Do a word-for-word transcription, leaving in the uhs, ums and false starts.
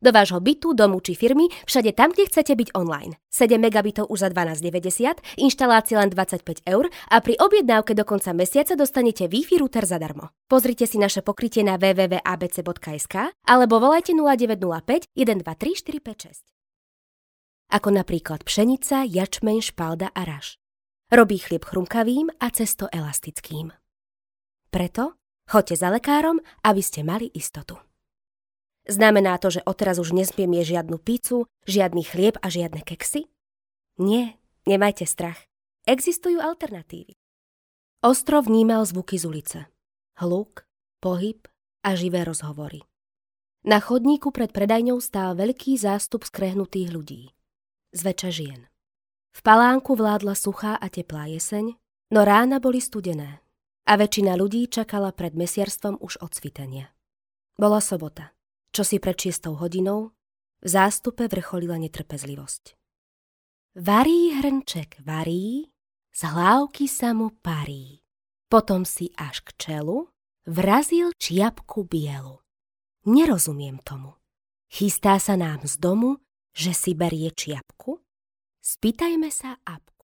Do vášho bytu, domu či firmy, všade tam, kde chcete byť online. sedem megabitov už za dvanásť deväťdesiat, inštalácia len dvadsaťpäť eur a pri objednávke do konca mesiaca dostanete Wi-Fi router zadarmo. Pozrite si naše pokrytie na w w w bodka a b c bodka es ka alebo volajte nula deväť nula päť jeden dva tri štyri päť šesť. Ako napríklad pšenica, jačmeň, špalda a raž. Robí chlieb chrumkavým a cesto elastickým. Preto choďte za lekárom, aby ste mali istotu. Znamená to, že odteraz už nesmiem jesť žiadnu pizzu, žiadny chlieb a žiadne keksy? Nie, nemajte strach. Existujú alternatívy. Ostrov vnímal zvuky z ulice. Hluk, pohyb a živé rozhovory. Na chodníku pred predajňou stál veľký zástup skrehnutých ľudí. Zväčša žien. V palánku vládla suchá a teplá jeseň, no rána boli studené a väčšina ľudí čakala pred mesiarstvom už od svitania. Bola sobota. Čo si pred šiestou hodinou, v zástupe vrcholila netrpezlivosť. Varí hrnček, varí, z hlávky sa mu parí. Potom si až k čelu vrazil čiapku bielu. Nerozumiem tomu. Chystá sa nám z domu, že si berie čiapku? Spýtajme sa apku.